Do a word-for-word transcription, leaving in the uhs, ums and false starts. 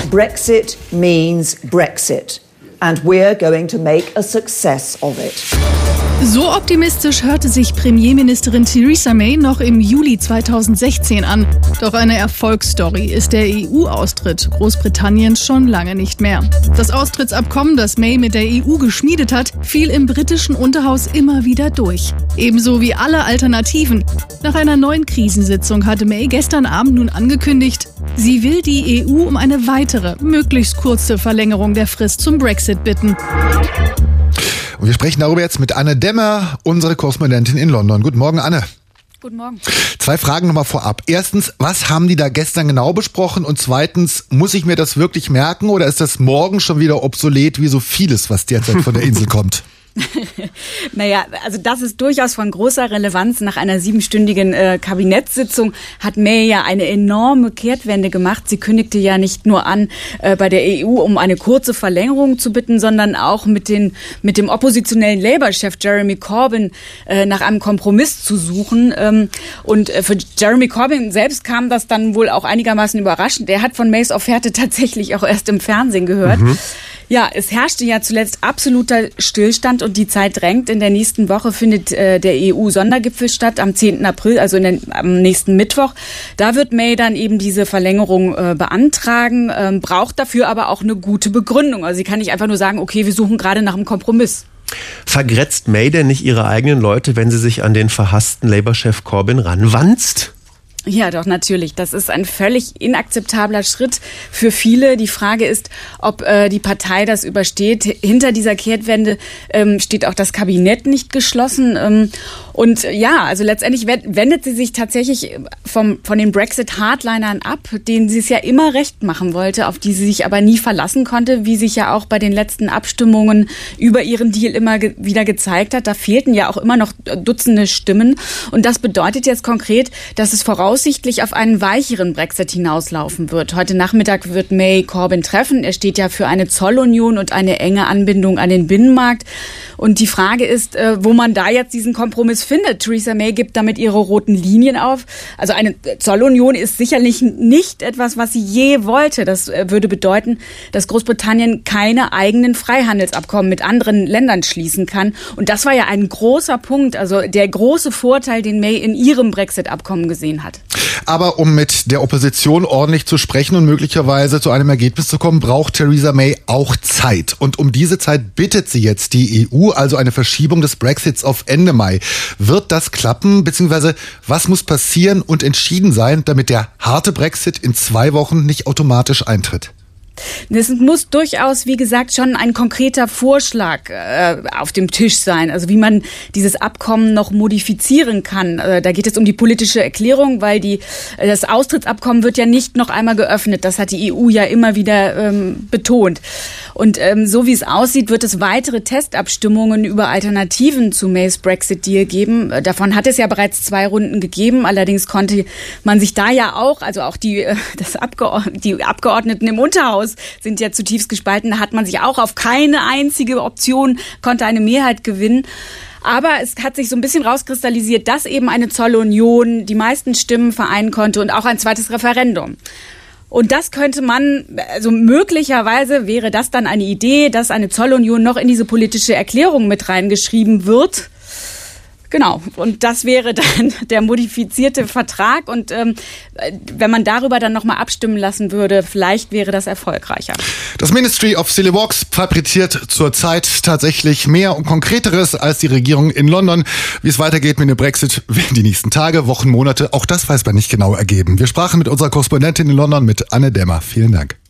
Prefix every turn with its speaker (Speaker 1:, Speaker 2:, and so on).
Speaker 1: Brexit means Brexit. And we're going to make a success of it.
Speaker 2: So optimistisch hörte sich Premierministerin Theresa May noch im Juli zweitausendsechzehn an. Doch eine Erfolgsstory ist der E U-Austritt Großbritanniens schon lange nicht mehr. Das Austrittsabkommen, das May mit der E U geschmiedet hat, fiel im britischen Unterhaus immer wieder durch. Ebenso wie alle Alternativen. Nach einer neuen Krisensitzung hatte May gestern Abend nun angekündigt, sie will die E U um eine weitere, möglichst kurze Verlängerung der Frist zum Brexit bitten.
Speaker 3: Und wir sprechen darüber jetzt mit Anne Demmer, unsere Korrespondentin in London. Guten Morgen, Anne.
Speaker 2: Guten Morgen.
Speaker 3: Zwei Fragen nochmal vorab. Erstens, was haben die da gestern genau besprochen? Und zweitens, muss ich mir das wirklich merken oder ist das morgen schon wieder obsolet wie so vieles, was derzeit von der Insel kommt?
Speaker 4: Naja, also das ist durchaus von großer Relevanz. Nach einer siebenstündigen äh, Kabinettssitzung hat May ja eine enorme Kehrtwende gemacht. Sie kündigte ja nicht nur an, äh, bei der E U um eine kurze Verlängerung zu bitten, sondern auch mit, den, mit dem oppositionellen Labour-Chef Jeremy Corbyn äh, nach einem Kompromiss zu suchen. Ähm, und äh, für Jeremy Corbyn selbst kam das dann wohl auch einigermaßen überraschend. Er hat von Mays Offerte tatsächlich auch erst im Fernsehen gehört. Mhm. Ja, es herrschte ja zuletzt absoluter Stillstand und die Zeit drängt. In der nächsten Woche findet äh, der E U-Sondergipfel statt, am zehnten April, also in den, am nächsten Mittwoch. Da wird May dann eben diese Verlängerung äh, beantragen, ähm, braucht dafür aber auch eine gute Begründung. Also sie kann nicht einfach nur sagen, okay, wir suchen gerade nach einem Kompromiss.
Speaker 5: Vergrätzt May denn nicht ihre eigenen Leute, wenn sie sich an den verhassten Labour-Chef Corbyn ranwanzt?
Speaker 4: Ja, doch, natürlich. Das ist ein völlig inakzeptabler Schritt für viele. Die Frage ist, ob äh, die Partei das übersteht. Hinter dieser Kehrtwende ähm, steht auch das Kabinett nicht geschlossen. Ähm, und ja, also letztendlich wendet sie sich tatsächlich vom, von den Brexit-Hardlinern ab, denen sie es ja immer recht machen wollte, auf die sie sich aber nie verlassen konnte, wie sich ja auch bei den letzten Abstimmungen über ihren Deal immer ge- wieder gezeigt hat. Da fehlten ja auch immer noch Dutzende Stimmen. Und das bedeutet jetzt konkret, dass es voraussichtlich auf einen weicheren Brexit hinauslaufen wird. Heute Nachmittag wird May Corbyn treffen. Er steht ja für eine Zollunion und eine enge Anbindung an den Binnenmarkt. Und die Frage ist, wo man da jetzt diesen Kompromiss findet. Theresa May gibt damit ihre roten Linien auf. Also eine Zollunion ist sicherlich nicht etwas, was sie je wollte. Das würde bedeuten, dass Großbritannien keine eigenen Freihandelsabkommen mit anderen Ländern schließen kann. Und das war ja ein großer Punkt, also der große Vorteil, den May in ihrem Brexit-Abkommen gesehen hat.
Speaker 3: Aber um mit der Opposition ordentlich zu sprechen und möglicherweise zu einem Ergebnis zu kommen, braucht Theresa May auch Zeit. Und um diese Zeit bittet sie jetzt die E U, also eine Verschiebung des Brexits auf Ende Mai. Wird das klappen? Beziehungsweise was muss passieren und entschieden sein, damit der harte Brexit in zwei Wochen nicht automatisch eintritt?
Speaker 4: Es muss durchaus, wie gesagt, schon ein konkreter Vorschlag äh, auf dem Tisch sein, also wie man dieses Abkommen noch modifizieren kann. Äh, da geht es um die politische Erklärung, weil die, äh, das Austrittsabkommen wird ja nicht noch einmal geöffnet. Das hat die E U ja immer wieder ähm, betont. Und ähm, so wie es aussieht, wird es weitere Testabstimmungen über Alternativen zu Mays Brexit-Deal geben. Äh, davon hat es ja bereits zwei Runden gegeben. Allerdings konnte man sich da ja auch, also auch die, äh, das Abgeord- die Abgeordneten im Unterhaus sind ja zutiefst gespalten. Da hat man sich auch auf keine einzige Option, konnte eine Mehrheit gewinnen. Aber es hat sich so ein bisschen rauskristallisiert, dass eben eine Zollunion die meisten Stimmen vereinen konnte und auch ein zweites Referendum. Und das könnte man, also möglicherweise wäre das dann eine Idee, dass eine Zollunion noch in diese politische Erklärung mit reingeschrieben wird. Genau, und das wäre dann der modifizierte Vertrag und ähm, wenn man darüber dann nochmal abstimmen lassen würde, vielleicht wäre das erfolgreicher.
Speaker 3: Das Ministry of Civil Works fabriziert zurzeit tatsächlich mehr und Konkreteres als die Regierung in London. Wie es weitergeht mit dem Brexit, werden die nächsten Tage, Wochen, Monate, auch das weiß man nicht genau ergeben. Wir sprachen mit unserer Korrespondentin in London, mit Anne Demmer. Vielen Dank.